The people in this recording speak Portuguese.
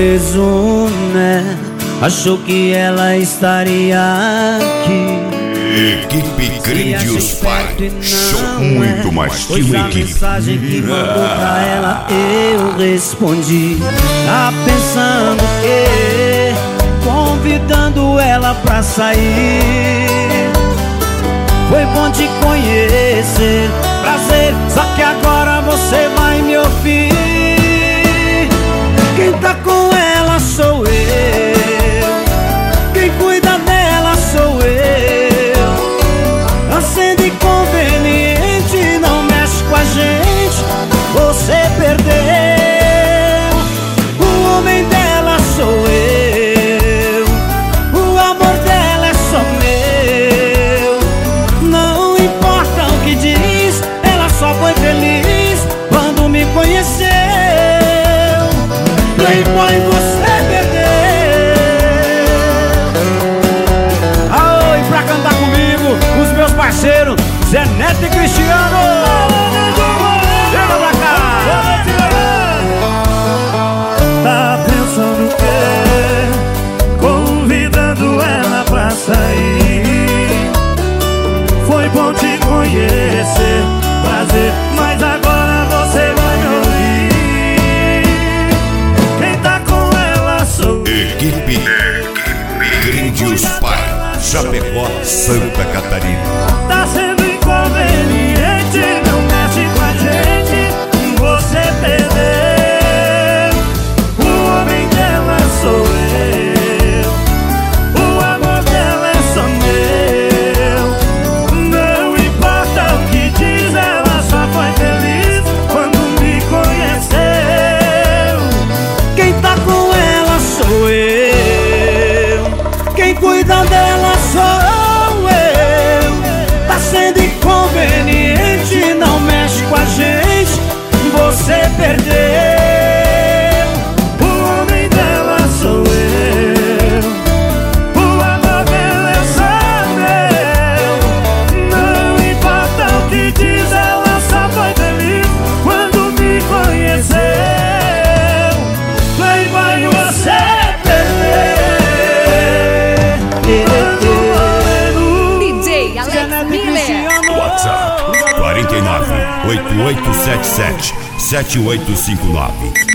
preso, né? Achou que ela estaria aqui. Equipe Grandios Pai, show muito mais que uma equipe. Mensagem que mandou pra ela eu respondi. Tá pensando que convidando ela pra sair. Foi bom te conhecer, prazer, só que agora você vai me ouvir. Quem tá com ela sou eu, quem cuida dela sou eu. Tá sendo inconveniente, não mexe com a gente, você perdeu. O homem dela sou eu, o amor dela é só meu. Não importa o que diz, ela só foi feliz quando me conheceu. Playboy, você perdeu. Aô, e pra cantar comigo, os meus parceiros Zé Neto e Cristiano. Chega pra cá. Tá pensando o quê? Convidando ela pra sair. Foi bom te conhecer, prazer, mas agora você vai me ouvir. Quem tá com ela sou Equipe Grandios Pai, Chapecó, Santa Catarina. Tá sendo inconveniente, não mexe com a gente, você perdeu. O homem dela sou eu, o amor dela é só meu. Não importa o que diz, ela só foi feliz quando me conheceu. Quem tá com ela sou eu, quem cuida dela sou eu. Tá sendo inconveniente, não mexe com a gente, você perdeu. O homem dela sou eu, o amor dela é só meu. Não importa o que diz, ela só foi feliz quando me conheceu. Playboy, você DJ Alex Miller. WhatsApp 49 8877 7859.